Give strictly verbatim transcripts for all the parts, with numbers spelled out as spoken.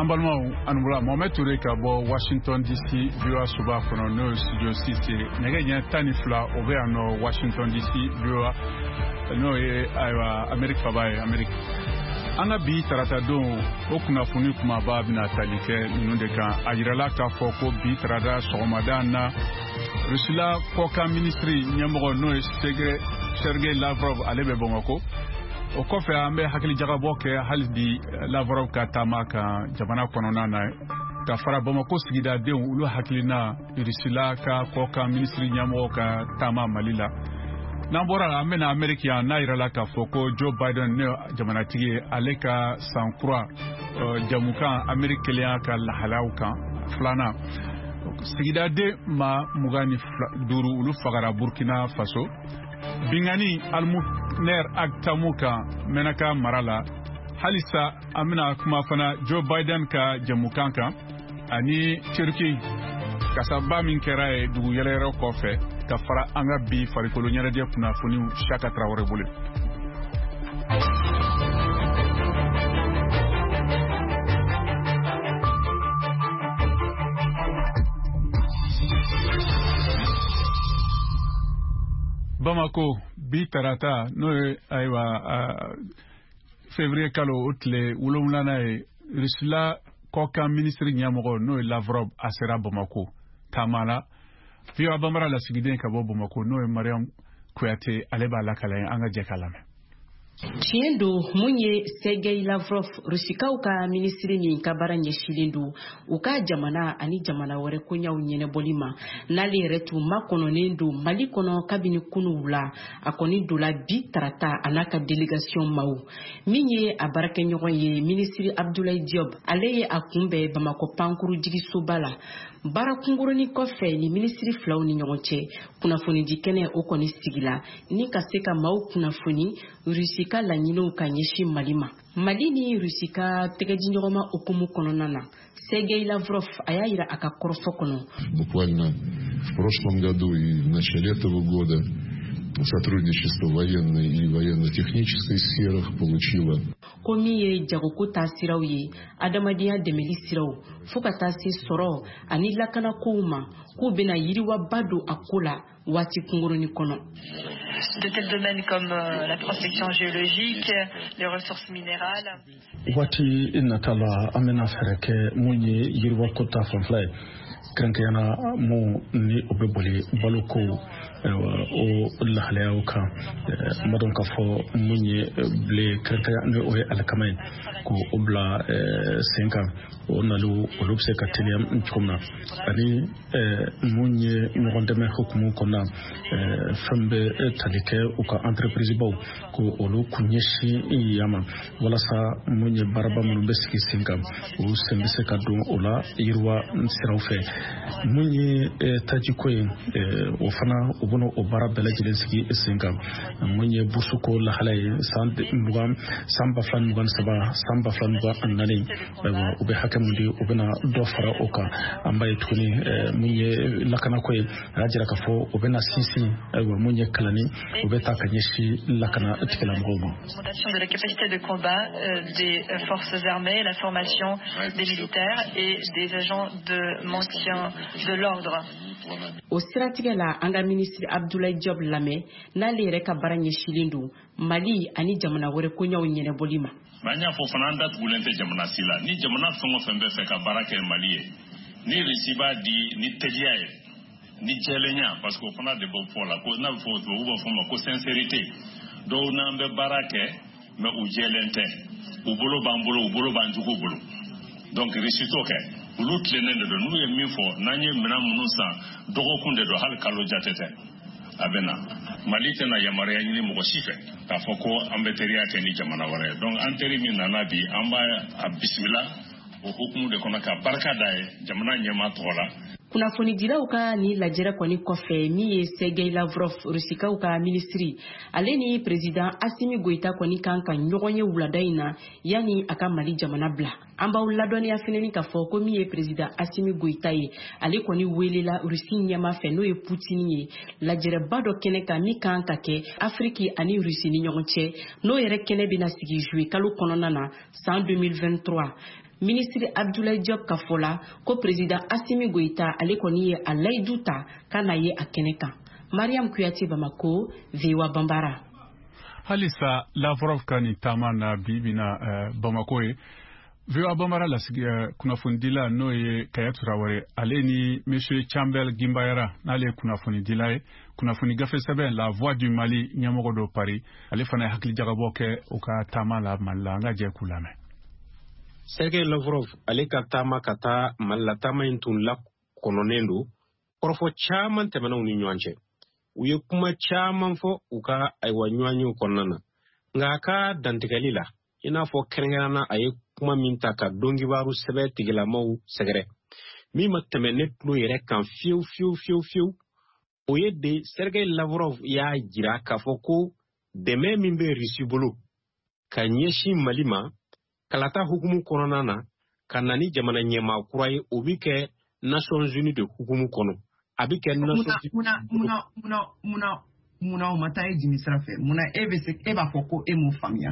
Balma Anula Mohamed Touré Kabo Washington D C Viewer Suba Kono no Studio six Nega Tanifla over no Washington D C Viewer no Iowa America Fabai America Anga bi tarata don okuna funi kuma ba bina talike nundeka ajirala ka foko bi tarada somadana Rusila Koka Ministry nyambo no Segre Sergei Lavrov alebe bongoko o kofe ambe hakili jagabo ke haldi Lavrov ka tamaka jamana konona na ka fara Bamako sigida de ulu hakilina Rusila ka Koka Ministry nyambo ka tama malila Nambora amena Amerika na irala ka foko Joe Biden ne jamana tigi aleka sankura jamuka Amerika ka lahalauka flana sigida de ma mugani duru ulu fagara Burkina Faso bingani almu ner aktamuka menaka marala halisa amina kuma fana Joe Biden ka jamukanka ani Turkey kasaba min kera dugu yelero kofe ka fara anga bi farikolo nyere de kuna funi Chaka Traoré bole Bamako bi tarata no aywa février kalo otle wulumlana e Rusila Koka Ministry nyamoko no Lavrov asera Bamako tamala fiwa bamara la sigiden ka bo Bamako no Mariam Kouyaté aleba la kala anga jekalame Tiendo munye Sergei Lavrov Rusikaw ka ministri ni kabara nyeshilindu uka jamana ani jamana wore kunya unyene bolima nali retu makono nendo mali kono kabini kunu wula akoni dola bi tarata anaka delegation mau minye abarake nyogon ye ministri Abdoulaye Diop aleye akumbe Bamako pankuru jigi sobala bara kunguru ni kofe ni ministri flaw ni nyogonche kuna funi dikene okoni sigila ni kaseka mau kuna funi Rusika la nyino kanyeshi malima malini Rusika tegeji nyogoma okumu kononana Sergei Lavrov ayaira akakorofo kono буквально в прошлом году и в начале этого года сотрудничество в военной и военно-технической сферах получило komiye jagoko tasirawi adamadiya demeli siraw fukata si soro ani lakana kouma ko bena yiriwa bado akola wati kunguruni kono de tels domaines comme euh, la prospection géologique, les ressources minérales. Wati inatala amena fereke munye yiriwa kota fanflay krankayana mu ni obeboli baluko o lahalaya ka madon ka fo munye ble krankaya ne o alkamay ko obla cinq ans o nalu olubse katiliam chumna ani munye ngondeme hukumu kona fambe talike uka entreprise baw ko olu kunyeshi yama wala sa munye baraba mun beski cinq ans o sembise kadu ola yirwa sirawfe munye tajikoy o fana obono o bara belajelen sigi cinq ans munye busuko la halay sant mbugam samba fan mugan saba samba fan mugan annale o be hakamundi o bena do fara oka ambaye tuni munye lakana koy rajira ka fo o bena sisi munye kalani o beta kanyeshi lakana tikela ngomo L'augmentation de la capacité de combat euh, des forces armées, la formation des militaires et des agents de maintien de l'ordre. O siratigela anga ministre Abdoulaye Diop lame na lere ka baranye shilindu Mali ani jamana wore ko nyaw nyene bolima banya fo fananda tulente jamana sila ni jamana fongo fembe fe ka barake Mali ni risiba di ni teliaye ni jelenya parce que on a de bon pour la cause na fo to uba fo ko sincérité do na mbe barake me u jelente u bolo bambulo u bolo banjugo bolo donc risito ke ulu tlenende do nu yemi fo nanye mina munusa dogo kunde do hal kalo jatete abena Mali tena yamare yani mo sife ka foko ambeteria teni jamana ware donc anteri min nanabi amba bismillah o hukumu de konaka barka dai jamana nyama tola kuna foni dila uka ni lajera kwani kofe mi Sergei Lavrov Rusika uka ministry aleni president Assimi Goïta kwani kanka nyogonye wuladaina yani aka Mali jamana bla amba uladoni afineni ka foko mi president Assimi Goïta ye ale kwani welela Rusi nyama fe no e Putin ye lajera bado kene ka mi kanka ke Afriki ani Rusi ni nyogonche no yere kene bina sigi jouer kalu kononana en deux mille vingt-trois ministre Abdoulaye Diop ka fɔ la ko président Assimi Goïta ale kɔni ye a layidu ta ka na ye a kɛnɛ kan. Mariam Kuyate, Bamako, V O A Bambara. Halisa Lavrov ka ni taama na bi bina uh, Bamako ye. V O A Bambara la uh, kunnafoni n'o ye Kaya Traoré ale ni monsieur Chambel Gimbayara n'ale ye kunnafoni dila ye kunnafoni gafe sɛbɛn la voix du Mali ɲɛmɔgɔ dɔ Paris ale fana ye hakili jagabɔ kɛ u ka taama la Mali la an ka jɛ k'u lamɛn. Sergei Lavrov ale ka taama ka taa Mali la taama in tun la kɔnɔnen don kɔrɔfɔ caman tɛmɛnɛw ni ɲɔgɔn cɛ u ye kuma caman fɔ u ka ayiwa ɲɔgɔnyew kɔnɔna na nka a ka dantigɛli la i n'a fɔ kɛrɛnkɛrɛnna a ye kuma min ta ka dɔnkibaru sɛbɛ tigilamaw sɛgɛrɛ min ma tɛmɛ ne tulo yɛrɛ kan fiyewu fiyewu fiyewu fiyewu o ye de Sergei Lavrov y'a jira k'a fɔ ko dɛmɛ min bɛ Rusi bolo ka ɲɛsin Mali ma kalata hukumu kɔnɔna na ka na ni jamana ɲɛmaa kura ye o bi kɛ Nations Unies de hukumu kɔnɔ a bi kɛ Nations muna muna muna muna muna o ma taa e jimi sira fɛ muna e bɛ se e b'a fɔ ko e m'o faamuya.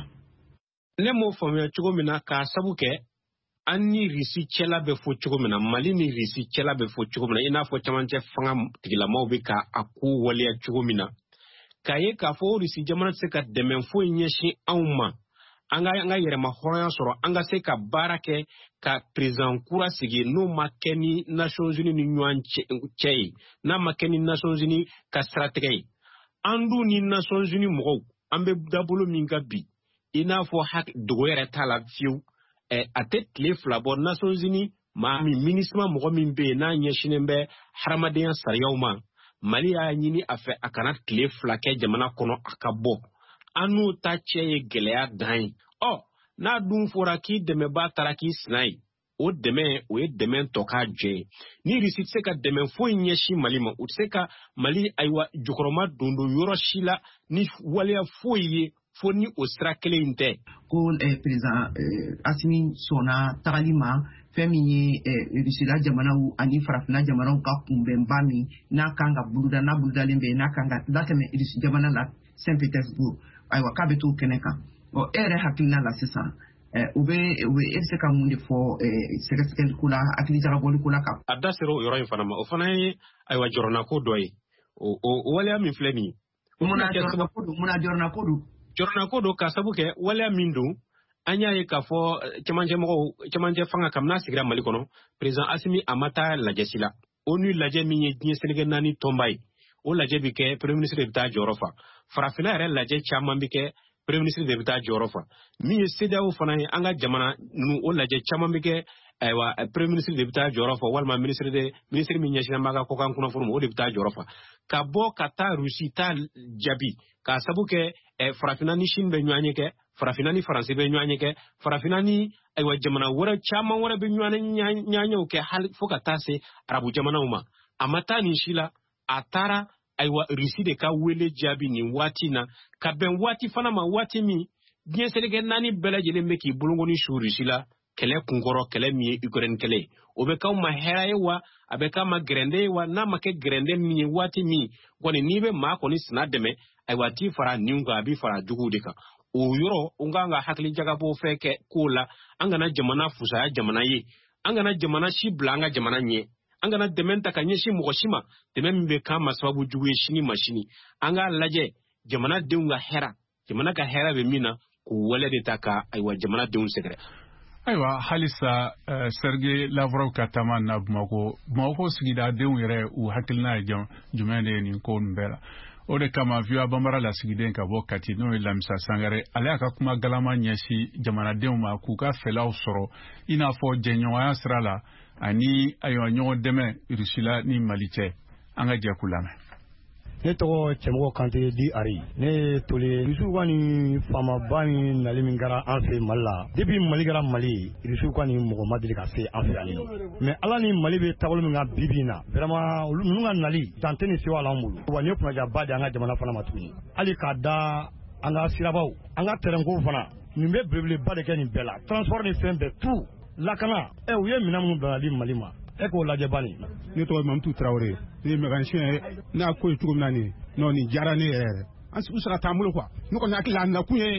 Ne m'o faamuya cogo min na k'a sabu kɛ an ni Rusi cɛla bɛ fɔ cogo min na Mali ni Rusi cɛla bɛ fɔ cogo min na i n'a fɔ camancɛ fanga tigilamaw bɛ ka a ko waleya cogo min na k'a ye k'a fɔ Rusi jamana tɛ se ka dɛmɛ foyi ɲɛsin anw ma an ka an ka yɛrɛma hɔrɔnya sɔrɔ an ka se ka baara kɛ ka président kura sigi n'o ma kɛ ni Nations Unies ni ɲɔgɔn cɛ ye n'a ma kɛ ni Nations Unies ka siratigɛ ye an dun ni Nations Unies mɔgɔw an bɛ dabolo min ka bi i n'a fɔ dogo yɛrɛ t'a la fiyewu a tɛ tile fila bɔ Nations Unies maa min minisma mɔgɔ min bɛ yen n'a ɲɛsinnen bɛ hadamadenya sariyaw ma Mali y'a ɲini a fɛ a kana tile fila kɛ jamana kɔnɔ a ka bɔ an n'o ta cɛ ye gɛlɛya dan ye ɔ n'a dun fɔra k'i dɛmɛbaa taara k'i sina ye o dɛmɛ o ye dɛmɛ tɔ k'a jɛ ye ni Rusi tɛ se ka dɛmɛ foyi ɲɛsin Mali ma u tɛ se ka Mali ayiwa jukɔrɔma don don yɔrɔ si la ni waleya foyi ye fo ni o sira kelen in tɛ. Ko président Assimi sɔnna tagali ma fɛn min ye Rusila jamanaw ani farafina jamanaw ka kunbɛnba min n'a kan ka buluda n'a buludalen bɛ n'a kan ka latɛmɛ Rusi jamana la Saint-Pétersbourg ayiwa k'a bɛ t'o kɛnɛ kan ɔ e yɛrɛ hakilina la sisan u bɛ u bɛ e bɛ se ka mun de fɔ sɛgɛsɛgɛli ko la hakili jagabɔli ko la kan. A da sera o yɔrɔ in fana ma o fana ye ayiwa jɔrɔna ko dɔ ye o o waleya min filɛ nin ye. Munna jɔrɔna ko don munna jɔrɔna ko don. Jɔrɔna ko don k'a sabu kɛ waleya min don an y'a ye k'a fɔ cɛmancɛ mɔgɔw cɛmancɛ fanga kabini n'a sigira Mali kɔnɔ président Assimi a ma taa lajɛsi la o ni lajɛ min ye diɲɛ seleke naani tɔnba ye o lajɛ bi kɛ premier ministre de bɛ taa jɔyɔrɔ fa farafina yɛrɛ lajɛ caman bi kɛ premier ministre de bɛ taa jɔyɔrɔ fa min ye C E D E A O fana ye an ka jamana ninnu o lajɛ caman bi kɛ ayiwa premier ministre de bɛ taa jɔyɔrɔ fa walima ministre de ministre min ɲɛsinnen b'a ka kɔkan kunnafoni ma o de bɛ taa jɔyɔrɔ fa ka bɔ ka taa Rusi taa jaabi k'a sabu kɛ farafina ni Chine bɛ ɲɔgɔn ye kɛ farafina ni Faransi bɛ ɲɔgɔn ye kɛ farafina ni ayiwa jamana wɛrɛ caman wɛrɛ bɛ ɲɔgɔn yew kɛ hali fo ka taa se arabu jamanaw ma a ma taa nin si la a taara ayiwa Rusi de ka wele jaabi nin waati na ka bɛn waati fana ma waati min diɲɛ seleke naani bɛɛ lajɛlen bɛ k'i bolokoni su Rusi la kɛlɛ kunkɔrɔ kɛlɛ min ye Ukraine kɛlɛ ye o bɛ k'aw ma hɛrɛ ye wa a bɛ k'a ma gɛrɛndɛ ye wa n'a ma kɛ gɛrɛndɛ min ye waati min kɔni n'i bɛ maa kɔni sina dɛmɛ ayiwa t'i fara nin kan a b'i fara juguw de kan o yɔrɔ n kan ka hakili jagabɔ fɛn kɛ k'o la an kana jamana fusaya jamana ye an kana jamana si bila an ka jamana ɲɛ an kana dɛmɛ ta ka ɲɛsin mɔgɔ si ma dɛmɛ min bɛ k'an ma sababu jugu ye sini ma sini an k'a lajɛ jamanadenw ka hɛrɛ jamana ka hɛrɛ bɛ min na k'o wale de ta ka ayiwa jamanadenw sɛgɛrɛ. Ayiwa halisa uh, Sergei Lavrov ka taama na Bamako Bamako sigidadenw yɛrɛ u hakilina ye jumɛn de ye nin ko ninnu bɛɛ la o de kama V O A Bambara la sigiden ka bɔ Kati n'o ye Lamisa Sangare ale y'a ka kuma galama ɲɛsin jamanadenw ma k'u ka fɛlaw sɔrɔ i n'a fɔ jɛɲɔgɔnya sira la ani ayiwa ɲɔgɔn dɛmɛ Rusila ni Mali cɛ an ka jɛ k'u lamɛn. Ne tɔgɔ Cɛmɔgɔ Kante di Ari ne tole Rusiw ka nin faamaba min nali min kɛra an fɛ Mali la depuis Mali kɛra Mali ye Rusiw ka nin mɔgɔ ma deli ka se an fɛ yan mais ala ni Mali bɛ taabolo min kan bi bi in na vraiment olu ninnu ka nali dan tɛ ni sewa l'an bolo wa ne kunnajaba de an ka jamana fana ma tuguni hali k'a da an ka sirabaw an ka terrainko fana nin bɛ belebeleba de kɛ nin bɛɛ la transport ni fɛn bɛɛ tout lakana ɛ u ye minɛn minnu bila di Mali ma e k'o lajɛ bani ne tɔgɔ Mamutu Traoré ne ye mécanicien ye ne y'a ko ye cogo min na nin non nin diyara ne yɛrɛ yɛrɛ an u sera t'an bolo quoi ne kɔni hakili la a nakun ye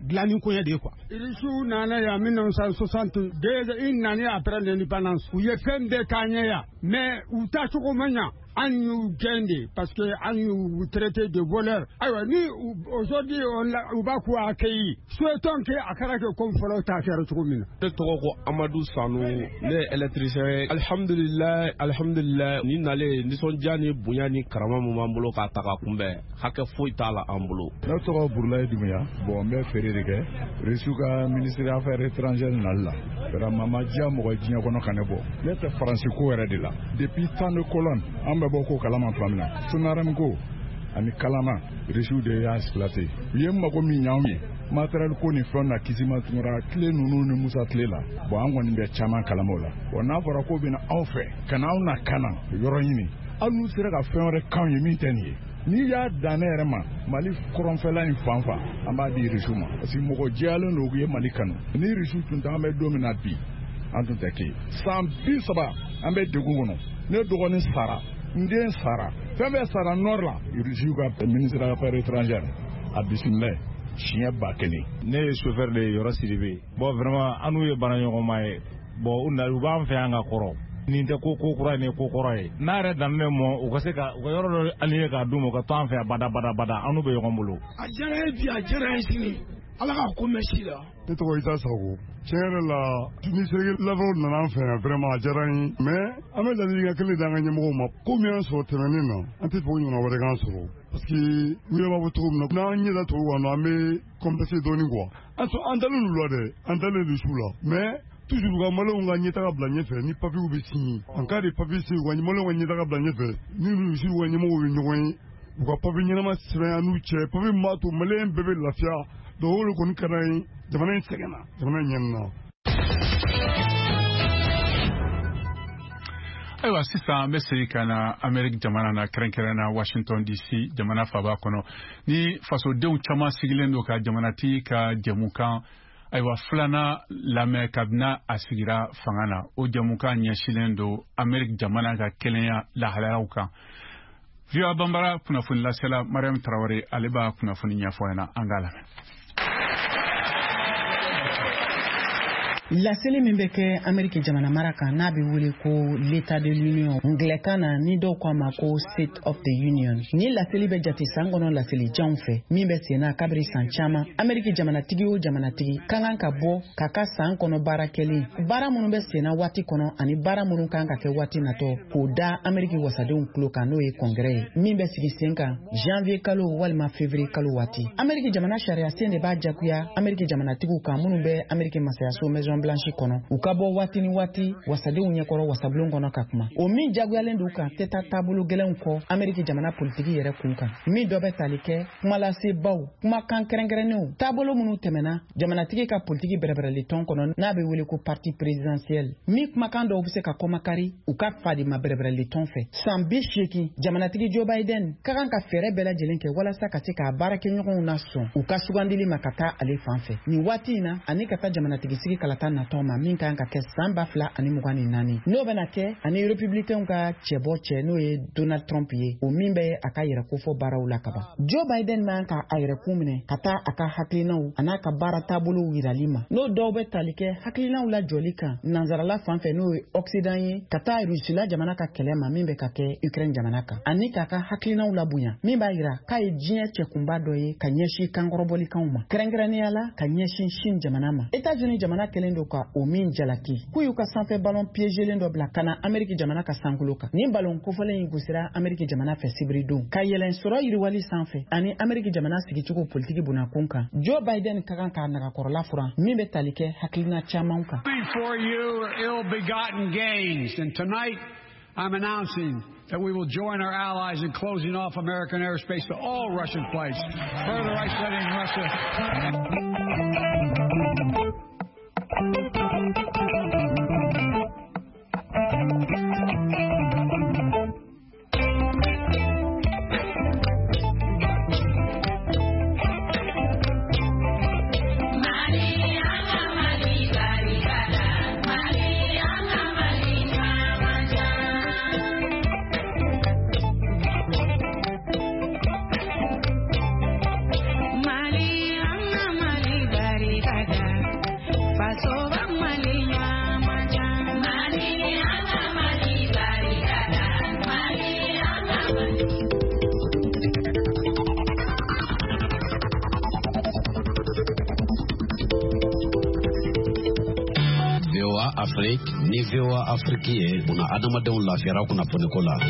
dilanin koɲɛ de quoi. Irisu nana ya mille neuf cent soixante-deux i nani après l'indépendance u ye fɛn bɛɛ k'a ɲɛ ya mais u ta cogo ma ɲa an y'u gɛn de parce que an y'u traité de voleur. Ayiwa ni aujourd'hui u b'a k'u accueilli souhaitons que a kɛra kɛ comme fɔlɔ ta kɛra cogo min na. Ne tɔgɔ ko Amadu Sanu, ne ye électricien. Alhamdulillah alhamdulillah ni nale nisɔndiya ni bonya ni karama mun b'an bolo k'a ta ka kunbɛn hakɛ foyi t'a la an bolo. Ne tɔgɔ Burulayi Dumuya, bon n bɛ feere de kɛ Resu ka ministère des affaires étrangères nali la vraiment ma diya mɔgɔ diɲɛ kɔnɔ ka ne bɔ. Ne tɛ faransi ko yɛrɛ de la depuis temps de colonne an bɛ bɔ ko kalama tuma min na Sunarem ko ani kalama Resu de y'a exploité u ye mago min ɲ'anw ye matériel ko ni fɛn na Kisima Tunkara tile ninnu ni Musa tile la bon an kɔni bɛ caman kalama o la bon n'a fɔra ko bɛna aw fɛ ka na aw na kana yɔrɔ ɲini hali n'u sera ka fɛn wɛrɛ k'anw ye min tɛ nin ye n'i y'a dan ne yɛrɛ ma Mali kɔrɔnfɛla in fan fan an b'a di Resu ma parce que mɔgɔ jɛyalen don u ye Mali kanu ni Resu tun tɛ an bɛ don min na bi an tun tɛ kɛ san bi saba an bɛ degun kɔnɔ ne dɔgɔnin sara n den sara fɛn bɛɛ sara nord la Resu ka ministre des affaires étrangères a bisimila siɲɛ ba kelen. Ne ye chauffeur de ye Yɔrɔ Sidibe bon vraiment an n'u ye baaraɲɔgɔnma ye bon u na u b'an fɛ yan ka kɔrɔ nin tɛ ko ko kura ye nin ko kɔrɔ ye n'a yɛrɛ daminɛ mɔ u ka se ka u ka yɔrɔ dɔ allié k'a d'u ma u ka to an fɛ yan bada bada bada an n'u bɛ ɲɔgɔn bolo. A diyara ye bi a diyara ye sini ala ka ko mɛn si la. Ne tɔgɔ Isa Sago tiɲɛ yɛrɛ la ni Serge Lavrov nana an fɛ yan vraiment a diyara n ye mais an bɛ ladilikan kelen d'an ka ɲɛmɔgɔw ma ko min y'an sɔrɔ tɛmɛnen na an tɛ fɛ o ɲɔgɔn wɛrɛ k'an sɔrɔ parce que u yɛrɛ b'a fɔ cogo min na n'an ɲɛ da tubabu kan an bɛ compenser dɔɔnin quoi an sɔn an dalen l'u la dɛ an dalen don su la mais toujours ka maliyɛnw ka ɲɛtaga bila ɲɛfɛ ni papiers bɛ signé en cas de papier signé ka maliyɛnw ka ɲɛtaga bila ɲɛfɛ ni Rusiw ka ɲɛmɔgɔw ye ɲɔgɔn ye u ka papier ɲɛnama sɛbɛn an n'u cɛ papier min b'a to maliyɛn bɛɛ bɛ lafiya donc o de kɔni ka d'an ye jamana in sɛgɛnna jamana in ɲɛnina. Ayiwa sisan an bɛ segin ka na Amérique jamana na kɛrɛnkɛrɛn na Washington D C jamana faaba kɔnɔ ni fasodenw caman sigilen don ka jamanatigi ka jɛmukan ayiwa filanan lamɛn kabini a sigira fanga na o jɛmukan ɲɛsinnen don Amérique jamana ka kɛnɛya lahalayaw kan. V O A Banbara kunnafoni lasela Mariam Traoré ale b'a kunnafoni ɲɛfɔ ɲɛna an k'a lamɛn. Laseli min bɛ kɛ Amérique jamana mara kan n'a bɛ wele ko l'état de l'union Anglɛkan na ni dɔw k'a ma ko state of the union ni laseli bɛ jate san kɔnɔ laseli janw fɛ min bɛ sen na kabiri san caman Amérique jamanatigi o jamanatigi ka kan ka bɔ k'a ka san kɔnɔ baara kɛlen baara minnu bɛ sen na waati kɔnɔ ani baara minnu kan ka kɛ waati natɔ k'o da Amérique wasadenw tulo kan n'o ye congrès ye min bɛ sigi sen kan janvier kalo walima février kalo waati Amérique jamana sariya sen de b'a jagoya Amérique jamanatigiw kan minnu bɛ Amérique masayaso maison blanche kɔnɔ u ka bɔ waati ni waati wasadenw ɲɛkɔrɔ wasabulon kɔnɔ ka kuma o min jagoyalen d'u kan tɛ taa taabolo gɛlɛnw kɔ Amérique jamana politiki yɛrɛ kun kan min dɔ bɛ tali kɛ kumalasebaw kumakan kɛrɛnkɛrɛnnenw taabolo minnu tɛmɛna jamanatigi ka politiki bɛrɛbɛrɛli tɔn kɔnɔ n'a bɛ wele ko parti présidentiel min kumakan dɔw bɛ se ka kɔmakari u ka fadima bɛrɛbɛrɛli tɔn fɛ san bi seegin jamanatigi Joe Biden ka kan ka fɛɛrɛ bɛɛ lajɛlen kɛ walasa ka se k'a baarakɛɲɔgɔnw na sɔn u ka sugandili ma ka taa ale fan fɛ nin waati in na ani ka taa jamanatigi sigi kalata natɔ ma min kan ka kɛ san ba fila ani mugan ni naani n'o bɛna kɛ ani républicains ka cɛbɔ cɛ n'o ye Donald Trump ye o min bɛ a ka yɛrɛkofɔ baaraw la kaban Joe Biden man ka a yɛrɛkun minɛ ka taa a ka hakilinaw a n'a ka baara taabolow yirali ma n'o dɔw bɛ tali kɛ hakilinaw la jɔli kan nanzarala fan fɛ n'o ye Occident ye ka taa Rusila jamana ka kɛlɛ ma min bɛ ka kɛ Ukraine jamana kan ani k'a ka hakilinaw la bonya min b'a yira k'a ye diɲɛ cɛkunba dɔ ye ka ɲɛsin kankɔrɔbɔlikanw ma kɛrɛnkɛrɛnnenya la ka ɲɛsin Chine jamana ma États-Unis jamana kɛlen don ka o min jalaki k'u y'u ka sanfɛ ballon piégelen dɔ bila ka na Amérique jamana ka sankolo kan nin ballon kofɔlen in gosira Amérique jamana fɛ sibiridon ka yɛlɛn sɔrɔ yiriwali sanfɛ ani Amérique jamana sigicogo politiki bunakun kan Joe Biden ka kan k'a nagakɔrɔla furan min bɛ tali kɛ hakilina camanw kan. For you are ill-begotten gains, and tonight I'm announcing that we will join our allies in closing off American airspace to all Russian flights, further isolating Russia. Mali, Afrique ni V O A Afrique ye una adamadenw lafiyara kunnafoni ko la.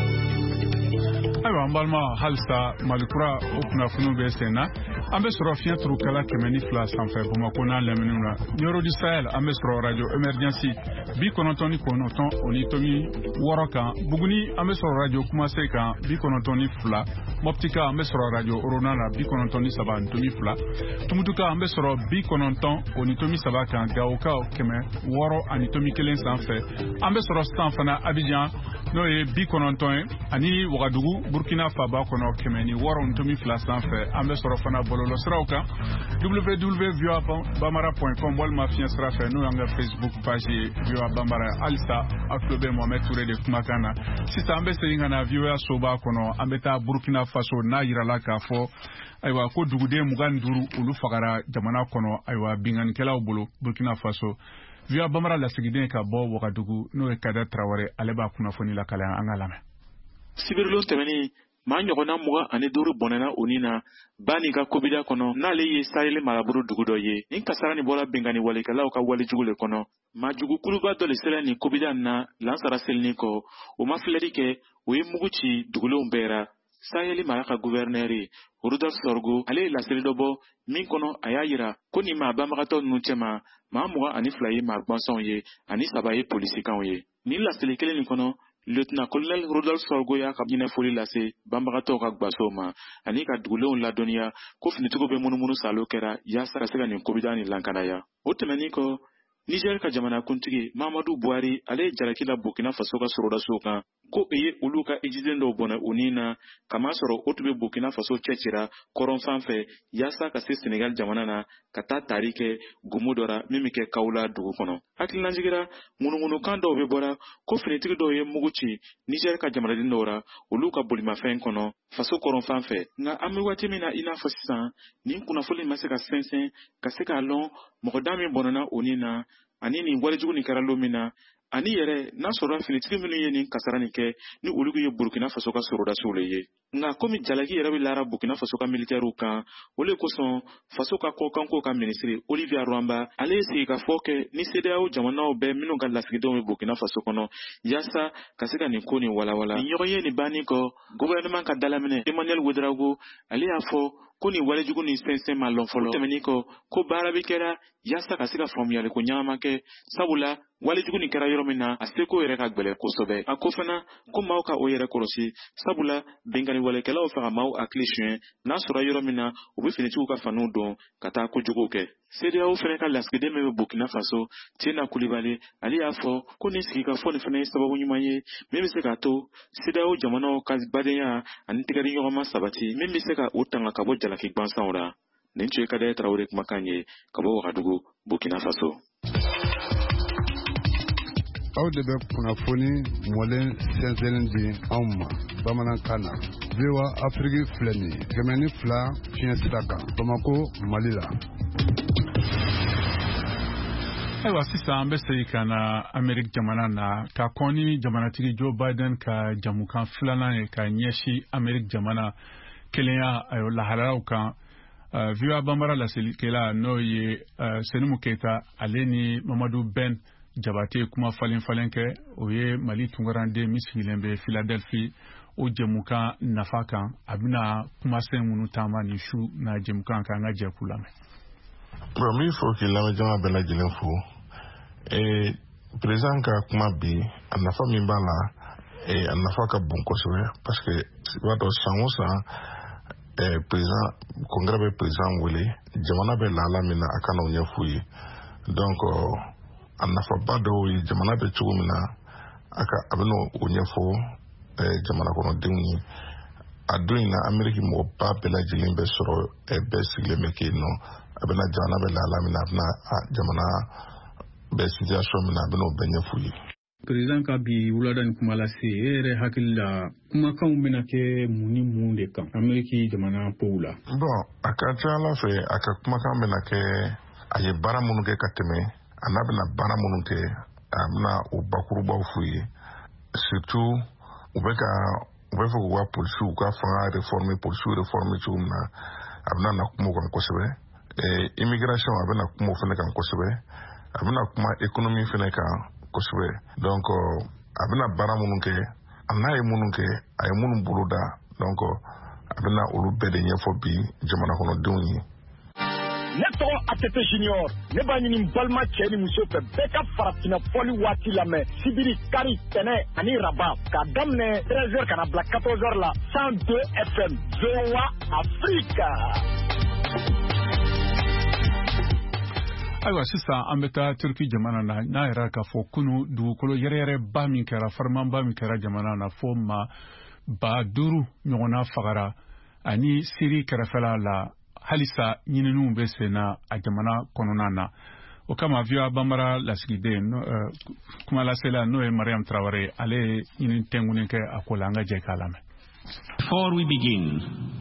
Ayiwa an balima halisa malikura o kunnafoniw bɛ sen na an bɛ sɔrɔ fiɲɛ turukala kɛmɛ ni fila sanfɛ Bamakɔ n'a laminiw na Nioro du Sahel an bɛ sɔrɔ radio Emergency bi kɔnɔntɔn ni kɔnɔntɔn o ni tomi wɔɔrɔ kan Buguni an bɛ sɔrɔ radio Kumase kan bi kɔnɔntɔn ni fila Moptika an bɛ sɔrɔ radio Orona la bi kɔnɔntɔn ni saba ni tomi fila Tumutuka an bɛ sɔrɔ bi kɔnɔntɔn o ni tomi saba kan Gawoka kɛmɛ wɔɔrɔ ani tomi kelen sanfɛ an bɛ sɔrɔ sisan fana Abidjan n'o ye bi kɔnɔntɔn ye ani Wagadugu Burkina Faba kɔnɔ kɛmɛ ni wɔɔrɔ ni tomi fila sanfɛ an bɛ sɔrɔ fana bɔlɔlɔ siraw kan w w w point v o a bambara point com walima fiɲɛ sira fɛ n'o y'an ka Facebook page ye V O A Bambara halisa a tulo bɛ Mohamed Touré de kumakan na sisan an bɛ segin ka na V O A soba kɔnɔ an bɛ taa Burkina Faso n'a yirala k'a fɔ ayiwa ko duguden mugan ni duuru olu fagara jamana kɔnɔ ayiwa binganikɛlaw bolo Burkina Faso V O A Bambara lasigiden ka bɔ Wagadugu n'o ye Kada Traoré ale b'a kunnafoni lakalen an ka lamɛn. Sibirilu tɛmɛni maa ɲɔgɔnna mugan ani duuru bɔnɛna o ni na ba nin ka kobida kɔnɔ n'ale ye Sahel maraburu dugu dɔ ye nin kasara nin bɔra bɛnkanni walekɛlaw ka walejugu le kɔnɔ maajugu kuluba dɔ le sera nin kobida na lansara selinin kɔ o ma filɛli kɛ o ye mugu ci dugulenw bɛɛ ra Sahel mara ka guvɛrnɛri Rudolf Sorgo ale ye laseli dɔ bɔ min kɔnɔ a y'a yira ko nin maa banbagatɔ ninnu cɛma maa mugan ani fila ye maa gwansanw ye ani saba ye polisikanw ye nin laseli kelen nin kɔnɔ Lieutenant Colonel Rudolf Sorgo y'a ka ɲɛnɛfoli lase banbagatɔw ka gwasow ma ani ka dugulenw ladɔnniya ko finitigiw bɛ munumunu salo kɛra yaasa ka se ka nin kobida nin lankanaya o tɛmɛnin kɔ Niger ka jamanakuntigi Mamadou Buhari ale ye jalaki la Burkina Faso ka sɔrɔdasiw kan ko o ye olu ka ejiden dɔw bɔnɛ o ni na kamasɔrɔ o tun bɛ Burkina Faso cɛcira kɔrɔnfan fɛ yaasa ka se Senegal jamana na ka taa taari kɛ gumu dɔ ra min bɛ kɛ Kawla dugu kɔnɔ hakilinajigira ŋunuŋunukan dɔw bɛ bɔra ko finitigi dɔw ye mugu ci Niger ka jamanaden dɔw ra olu ka bolimafɛn kɔnɔ faso kɔrɔnfan fɛ nka an bɛ waati min na i n'a fɔ sisan nin kunnafoni ma se ka sɛnsɛn ka se k'a lɔn mɔgɔda min bɔnɛna o ni na ani nin walejugu nin kɛra don min na ani yɛrɛ n'a sɔrɔ finitigi minnu ye nin kasara nin kɛ ni olu ye Burkina Faso ka sɔrɔdasiw le ye nka komi jalaki yɛrɛ bɛ lara Burkina Faso ka militaires kan o le kosɔn faso ka kɔkanko ka ministre Olivier Rwamba ale ye sigi ka fɔ kɛ ni C D A O jamanaw bɛɛ minnu ka lasigidenw bɛ Burkina Faso kɔnɔ yaasa ka se ka nin ko nin walawala nin ɲɔgɔn ye nin bannen kɔ gouvernement ka dalaminɛ Emmanuel Ouedraogo ale y'a fɔ ko nin walejugu nin sɛnsɛn ma lɔn fɔlɔ tɛmɛnin kɔ ko baara bɛ kɛra yaasa ka se ka faamuyali ko ɲanama kɛ sabula walejugu nin kɛra yɔrɔ min na a seko yɛrɛ ka gwɛlɛ kosɛbɛ a ko fana ko maaw ka o yɛrɛ kɔlɔsi sabula bɛnkanni walekɛlaw fɛ ka maaw hakili suɲɛ n'a sɔrɔ yɔrɔ min na u bɛ finitigiw ka faniw dɔn ka taa kojuguw kɛ C D A O fana ka lasigiden min bɛ Burkina Faso Tiena Kulibali ale y'a fɔ ko nin sigikafɔ nin fana ye sababu ɲuman ye min bɛ se k'a to C D A O jamanaw ka badenya ani tɛgɛdiɲɔgɔnma sabati min bɛ se ka o tanga ka bɔ jalaki gwansanw ra nin tun ye Kada Traoré kumakan ye ka bɔ Wagadugu Burkina Faso. Aw de bɛ kunnafoni mɔlen sɛnsɛnlen di anw ma bamanankan na V O A Afrique filɛ nin ye kɛmɛ ni fila fiɲɛ sira kan Bamako Mali la. Ayiwa sisan an bɛ segin ka na Ameriki jamana na ka kɔn ni jamanatigi Joe Biden ka jamukan filanan ye ka ɲɛsin Ameriki jamana kelenya lahalalaw kan V O A Bambara laselikɛla n'o ye Senimu Keita ale ni Mamadou Ben Jabate kuma falen falen kɛ o ye Mali tungaranden min sigilen bɛ Philadelphie o jamukan nafa kan a bɛna kumasen minnu taama ni su na jamukan kan an ka jɛ k'u lamɛn. Bon min fɔ k'i lamɛn jama bɛɛ lajɛlen fo ee président ka kuma bi a nafa min b'a la ee a nafa ka bon kosɛbɛ parce que i b'a dɔn san o san ee président congrès bɛ président wele jamana bɛ lahala min na a ka n'o ɲɛf'u ye donc a nafaba dɔw ye jamana bɛ cogo min na a ka a bɛ n'o ɲɛfɔ ee jamana kɔnɔdenw ye a don in na Ameriki mɔgɔba bɛɛ lajɛlen bɛ sɔrɔ ee bɛɛ sigilen bɛ kɛ yen nɔ a bɛna jamana bɛ lahala min na a bɛna jamana bɛ situation min na a bɛna o bɛɛ ɲɛf'u ye. Président ka bi wulada ni kuma lase e yɛrɛ hakili la kumakanw bɛna kɛ mun ni mun de kan Ameriki jamana pow la. Bon a ka ca Ala fɛ a ka kumakan bɛna kɛ a ye baara minnu kɛ ka tɛmɛ a n'a bɛna baara minnu kɛ a bɛna o bakurubaw f'u ye surtout u bɛ ka u bɛ fɛ k'u ka polisiw ka fanga réformer polisiw réformer cogo min na a bɛna na kuma o kan kosɛbɛ. Immigration a bɛna kuma o fana kan kosɛbɛ a bɛna kuma économie fɛnɛ kan kosɛbɛ. Donc a bɛna baara minnu kɛ a n'a ye minnu kɛ a ye minnu bolo da. Donc a bɛna olu bɛɛ de ɲɛfɔ bi jamana kɔnɔdenw ye. Ne tɔgɔ Atete Junior, ne b'a ɲini balima cɛ ni muso fɛ bɛɛ ka farafinna fɔli waati lamɛn sibiri kari tɛnɛ ani raba k'a daminɛ treize heures ka na bila quatorze heures la cent deux F M V O A Africa. Ayiwa sisan an bɛ taa Turki jamana na n'a yɛrɛ k'a fɔ kunu dugukolo yɛrɛyɛrɛba min kɛra farimanba min kɛra jamana na fo ma ba duuru ɲɔgɔnna fagara ani Siri kɛrɛfɛla la halisa ɲininiw bɛ sen na a jamana kɔnɔna na. O kama V O A Bambara lasigiden kuma lasela n'o ye Mariam Traoré ale ye ɲinini tɛnkunin kɛ a ko la an ka jɛ k'a lamɛn. Before we begin,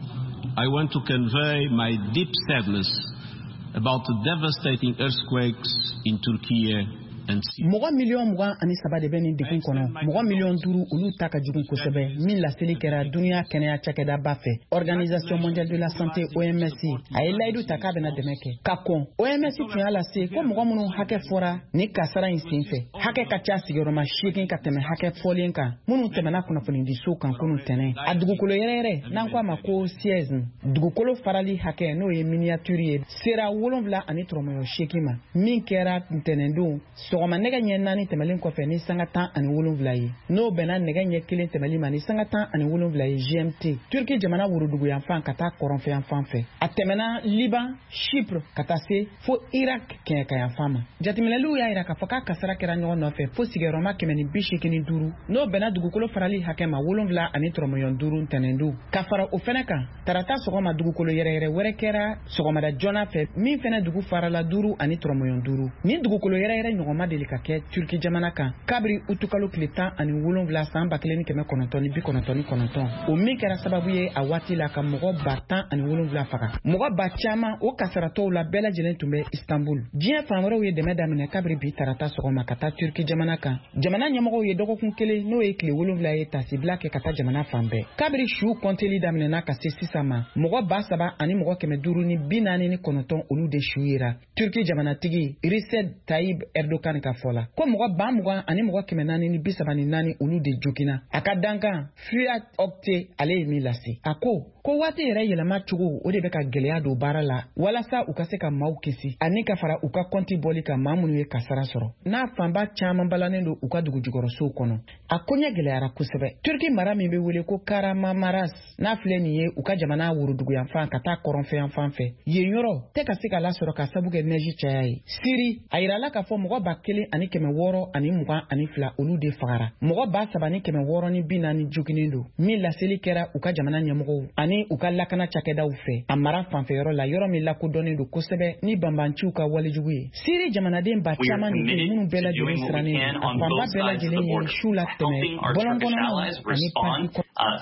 I want to convey my deep sadness about the devastating earthquakes in Turkey and Syria. Mɔgɔ miliyɔn mugan ani saba de bɛ nin degun kɔnɔ. Mɔgɔ miliyɔn duuru olu ta ka jugu kosɛbɛ. Min laseli kɛra duniya kɛnɛya cakɛdaba fɛ. Organisation mondiale de la santé O M S a ye layidu ta k'a bɛna dɛmɛ kɛ. Ka kɔn O M S tun y'a lase ko mɔgɔ minnu hakɛ fɔra ni kasara in sen fɛ. Hakɛ ka ca sigiyɔrɔma seegin ka tɛmɛ hakɛ fɔlen kan. Minnu tɛmɛna kunnafonidiso kan kunun tɛnɛ. A dugukolo yɛrɛyɛrɛ n'an ko a ma ko siège. Dugukolo farali hakɛ n'o ye miniature ye. Sera wolonwula ani tɔrɔmɔyɔ seegin ma. Min kɛra ntɛnɛndon sɔgɔma nɛgɛ ɲɛ naani tɛmɛlen kɔfɛ ni sanga tan ani wolonwula ye. N'o bɛnna nɛgɛ ɲɛ kelen tɛmɛli ma ni sanga tan ani wolonwula ye G M T. Turki jamana worodugu yanfan ka taa kɔrɔnfɛ yanfan fɛ. A tɛmɛna Liban, Chypre ka taa se fo Irak kɛɲɛka yanfan ma. Jateminɛliw y'a yira k'a fɔ k'a kasara kɛra ɲɔgɔn nɔfɛ fo sigiyɔrɔma kɛmɛ ni bi seegin ni duuru. N'o bɛnna dugukolo farali hakɛ ma wolonwula ani tɔrɔmɔyɔ duuru ntɛnɛndon. Ka fara o fɛnɛ kan, tarata sɔgɔma dugukolo yɛrɛyɛrɛ wɛrɛ kɛra sɔgɔmada joona fɛ min fɛnɛ dugu farala duuru ani tɔrɔmɔyɔ duuru. Ni dugukolo yɛrɛyɛrɛ ɲɔgɔnma deli ka kɛ Turki jamana kan kabiri utukalo tile tan ani wolonwula san ba kelen ni kɛmɛ kɔnɔntɔn ni bi kɔnɔntɔn ni kɔnɔntɔn. O min kɛra sababu ye a waati la ka mɔgɔ ba tan ani wolonwula faga. Mɔgɔ ba caman o kasaratɔw la bɛɛ lajɛlen tun bɛ Istanbul. Diɲɛ fan wɛrɛw ye dɛmɛ daminɛ kabiri bi tarata sɔgɔma ka taa Turki jamana kan. Jamana ɲɛmɔgɔw ye dɔgɔkun kelen n'o ye tile wolonwula ye tasibila kɛ ka taa jamana fan bɛɛ. Kabiri su kɔnteli daminɛna ka se sisan ma mɔgɔ ba saba ani mɔgɔ kɛmɛ duuru ni bi naani ni kɔnɔntɔn olu de su yera. Turki jamanatigi Recep Tayyip Erdogan ka fɔ la. Ko mɔgɔ ba mugan ani mɔgɔ kɛmɛ naani ni bi saba ni naani olu de jogina. A ka dankan Fuat Oktay ale ye min lase. A ko ko waati yɛrɛ yɛlɛma cogo o de bɛ ka gɛlɛya don baara la walasa u ka se ka maaw kisi ani ka fara u ka kɔnti bɔli kan maa minnu ye kasara sɔrɔ. N'a fanba caman balanen don u ka dugu jukɔrɔsow kɔnɔ. A koɲɛ gɛlɛyara kosɛbɛ. Turki mara min bɛ wele ko Kahramanmaraş n'a filɛ nin ye u ka jamana worodugu yanfan ka taa kɔrɔnfɛ yanfan fɛ. Yen yɔrɔ tɛ ka se ka lasɔrɔ ka sabu kɛ neige caya ye. Siri a yirala k'a fɔ mɔgɔ ba kelen ani kɛmɛ wɔɔrɔ ani mugan ani fila olu de fagara. Mɔgɔ ba saba ni kɛmɛ wɔɔrɔ ni bi naani joginen don. Min laseli kɛra u ka jamana ɲɛmɔgɔw ani u ka lakana cakɛdaw fɛ. A mara fanfɛyɔrɔ la yɔrɔ min lakodɔnnen don kosɛbɛ ni banbanciw ka walijugu ye. Siri jamanaden ba caman de bɛ minnu bɛɛ lajɛlen sirannen don. A fanba bɛɛ lajɛlen ye su la tɛmɛ bɔlɔnkɔnɔnaw ani paki.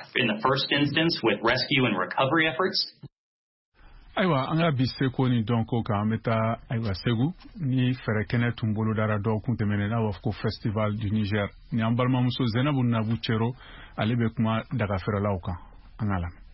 Ayiwa an ka bi seko ni dɔnko kan an bɛ taa ayiwa Segu ni fɛɛrɛ kɛnɛ tun bolo dara dɔgɔkun tɛmɛnen n'a b'a fɔ ko Festival du Niger ni an balimamuso Zainabu Nabu Cero ale bɛ kuma dagafeerelaw kan an ka lamɛn.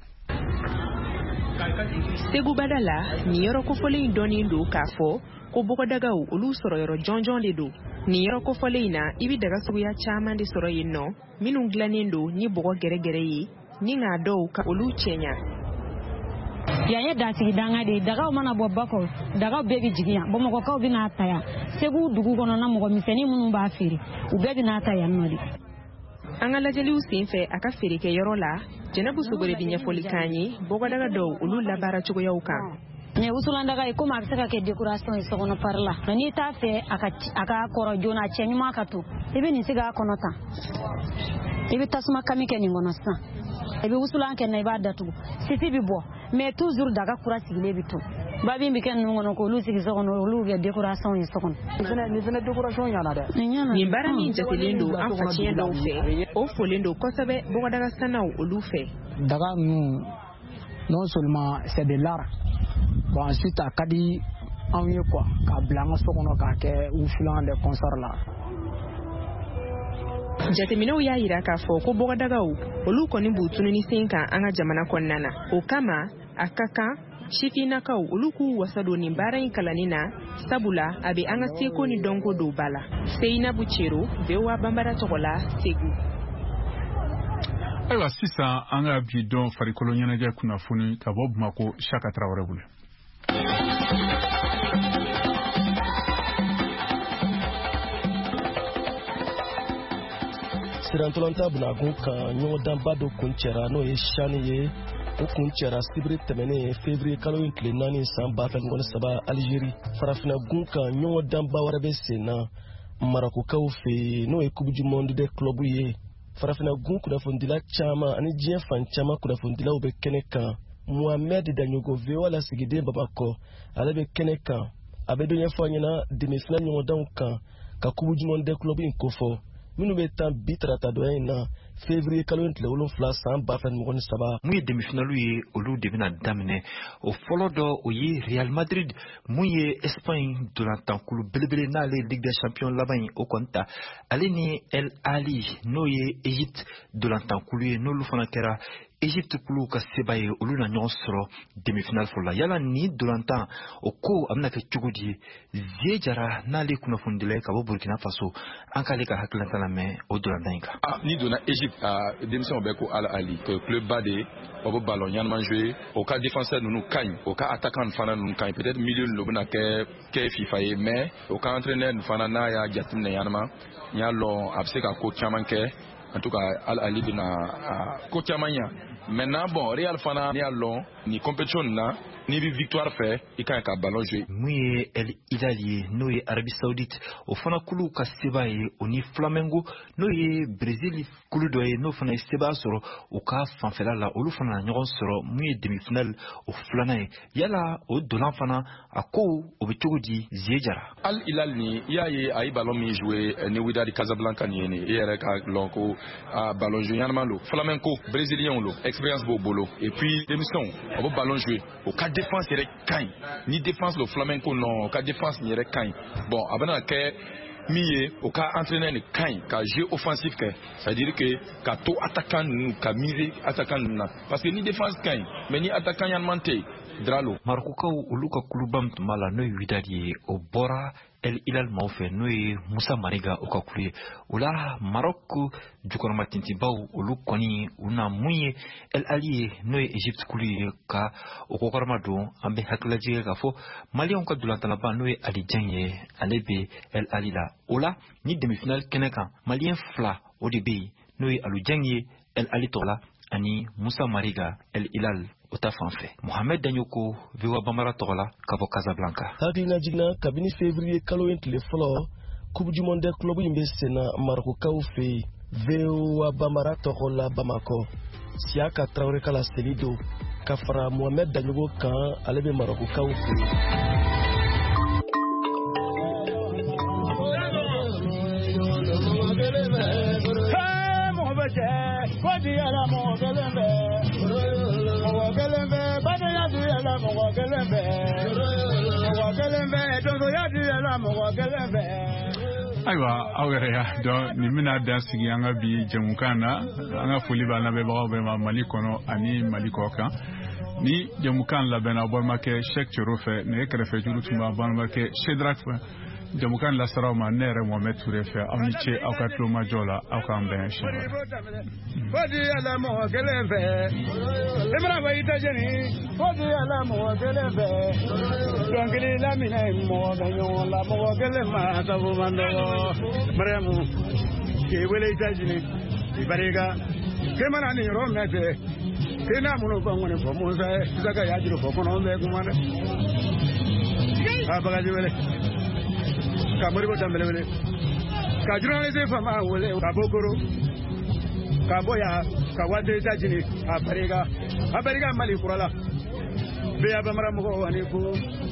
Segu bada la ni yɔrɔ kofɔlen dɔnnen don k'a fɔ ko bɔgɔdagaw olu sɔrɔ yɔrɔ jɔnjɔn de don. Ni yɔrɔ kofɔlen in na i bɛ daga suguya caman de sɔrɔ yen nɔ minnu dilannen don ni bɔgɔ gɛrɛgɛrɛ ye ni k'a dɔw ka olu cɛɲa. Yan ye dasigi danga de dagaw mana bɔ bakɔ dagaw bɛɛ bɛ jigin yan Bamakɔkaw bɛ n'a ta yan Segu dugu kɔnɔna mɔgɔ misɛnnin minnu b'a feere u bɛɛ bɛ n'a ta yan nɔ de. An ka lajɛliw senfɛ a ka feerekɛyɔrɔ la Jɛnɛbu Sogore bi ɲɛfɔli k'an ye bɔgɔdaga dɔw olu labaara cogoyaw kan. Mais wusulandaga ye komi a bɛ se ka kɛ décoration ye sokɔnɔ pari la mais n'i t'a fɛ a ka a ka kɔrɔ joona a cɛ ɲuman ka to i bɛ nin sigi a kɔnɔ tan i bɛ tasuma kami kɛ nin kɔnɔ sisan i bɛ wusulan kɛ na i b'a datugu sisi bɛ bɔ mais toujours daga kura sigilen bɛ to babin bɛ kɛ ninnu kɔnɔ k'olu sigi so kɔnɔ olu bɛ décoration ye so kɔnɔ. Nin fana décoration ɲana dɛ. Nin baara min jatelen don an faciyɛn dɔw fɛ o folen don kosɛbɛ bɔgɔdaga sannaw olu fɛ. Daga ninnu non seulement c'est de l'art bon ensuite a ka di anw ye quoi k'a bila an ka so kɔnɔ k'a kɛ wusulan de concert la. Jateminɛw y'a yira k'a fɔ ko bɔgɔdagaw olu kɔni b'u tununi sen kan an ka jamana kɔnɔna na o kama a ka kan sifinakaw olu k'u wasa don nin baara in kalanni na sabula a bɛ an ka seko ni dɔnko don ba la. Seinabu Cero, V O A Bambara tɔgɔ la, Segu. Ayiwa sisan an ka bi dɔn farikolo ɲɛnajɛ kunnafoni ka bɔ Bamako, Chaka Traoré bolo. Sirantolanta Bunagun kan ɲɔgɔn danba dɔ kun cɛra n'o ye Chani ye. O kun cɛra sibiri tɛmɛnen février kalo in tile naani san ba fila ni mugan ni saba Algérie. Farafina gun kan ɲɔgɔn danba wɛrɛ bɛ sen na Marakokaw fɛ n'o ye Coupe du Monde des clubs ye. Farafina gun kunnafonidila caman ani diɲɛ fan caman kunnafonidilaw bɛ kɛnɛ kan. Mohamed Danyogo V O A lasigiden Bamakɔ ale bɛ kɛnɛ kan. A bɛ dɔ ɲɛfɔ an ɲɛna demi-finale ɲɔgɔndanw kan ka Coupe du Monde des clubs in kofɔ. Minnu bɛ tan bi tarata dɔya in na février kalo in tile wolonwula san ba fila ni mugan ni saba. Mun ye demi-finale ye olu de bɛna daminɛ. O fɔlɔ dɔ o ye Real Madrid mun ye Espagne dolankulu belebele n'ale Ligue des Champions laban in o kɔni ta. Ale ni El Ali n'o ye Egypte dolankulu ye n'olu fana kɛra Egypte kulu ka seba ye olu na ɲɔgɔn sɔrɔ demi-finale fɔlɔ la. Yala ni dolantan o ko a bɛna kɛ cogo di? Zie Jara n'ale kunnafonidila ye ka bɔ Burkina Faso an k'ale ka hakilina lamɛn o dolantan in kan. Ah, ni donna Egypte a denmisɛnw bɛ ko Al Ali que club ba de o bɛ ballon ɲanama jouer o ka défenseur ninnu ka ɲi o ka attaquant fana ninnu ka ɲi peut-être milieu ninnu bɛna kɛ kɛ FIFA ye mais o ka entraîneur ninnu fana n'a y'a jateminɛ ɲanama n y'a lɔn a bɛ se ka ko caman kɛ en tout cas Al Ali bɛna ko caman ɲa. Maintenant bon Real fana ni y'a lɔn ni compétition na ni bi victoire fɛ i kan ka ballon jouer. Mun ye El Hilal ye n'o ye Arabie Saoudite o fana kulu ka seba ye o ni Flamengo n'o ye Brésil kulu dɔ ye n'o fana ye seba sɔrɔ o ka fanfɛla la olu fana na ɲɔgɔn sɔrɔ mun ye demi-finale o filanan ye. Yala o dolan fana a ko o bɛ cogo di? Zie Jara. Al Hilal ni i y'a ye a ye ballon min jouer ni Wydad Casablanca ni ye ni i yɛrɛ ka lɔn ko a ballon jouer ɲanama lo. Flamengo brésilien lo expérience b'o bolo et puis denmisɛnw o bɛ ballon jouer o ka défense yɛrɛ ka ɲi ni défense lo Flamengo non o ka défense yɛrɛ ka ɲi bon a bɛna kɛ min ye o ka entraîneur ni ka ɲi ka jeu offensif kɛ c'est à dire que ka to attaquant ninnu ka miser attaquant ninnu na parce que ni défense ka ɲi mais ni attaquant ɲanama tɛ yen Dralo. Marokokaw olu ka kuluba min tun b'a la n'o ye Wydad ye o bɔra El Hilal maaw fɛ n'o ye Musa Mariga o ka kulu ye o la Maroc jukɔrɔma tintinbaw olu kɔni u na mun ye El Ali ye n'o ye Egypte kulu ye ka o kɔkɔrɔma don an bɛ hakililajigɛ k'a fɔ maliyɛnw ka dolantanaba n'o ye Ali Dieng ye ale bɛ El Ali la o la ni demi-finale kɛnɛ kan maliyɛn fila o de bɛ yen n'o ye Ali Dieng ye El Ali tɔgɔ la ani Musa Mariga El Hilal o ta fanfɛ. Mohamed Danyoko V O A Bambara tɔgɔ la ka bɔ Casablanca. Hakilina jiginna kabini février kalo in tile fɔlɔ Coupe du Monde club in bɛ sen na Marokokaw fɛ V O A Bambara tɔgɔ la Bamako. Siaka Traoré kala seli don ka fara Mohamed Danyoko kan ale bɛ Marokokaw fɛ. Ayiwa aw yɛrɛ y'a dɔn nin bɛna dan sigi an ka bi jɛmukan na an ka foli b'a lamɛnbagaw bɛɛ ma Mali kɔnɔ ani Mali kɔ kan ni jɛmukan labɛnna balimakɛ Cheikh Cero fɛ nɛgɛ kɛrɛfɛ juru tun b'a balimakɛ Shedrak fɛ jɛmukan lasaraw ma ne yɛrɛ Mohamed Touré fɛ aw ni ce aw ka tulomajɔ la aw k'an bɛn siyɛn wɛrɛ. Fodi ala mɔgɔ kelen fɛ Imara ba ita jeni fodi ala mɔgɔ kelen fɛ dɔnkili laminɛ mɔgɔ bɛ ɲɔgɔn la mɔgɔ kelen ma sabu man dɔgɔ Mariamu k'i wele ita jeni i barika k'i mana nin yɔrɔ mɛn fɛ k'i n'a minnu fɔ ŋɔni fɔ Musa ye sisan ka y'a juru fɔ kɔnɔ bɛ kuma dɛ a bagaji wele ka Moribo Dembele wele ka journaliste fama wele ka Bokoro ka boya ka wade tajini a barika a barika Mali kurala be ya bamara mɔgɔ ani ko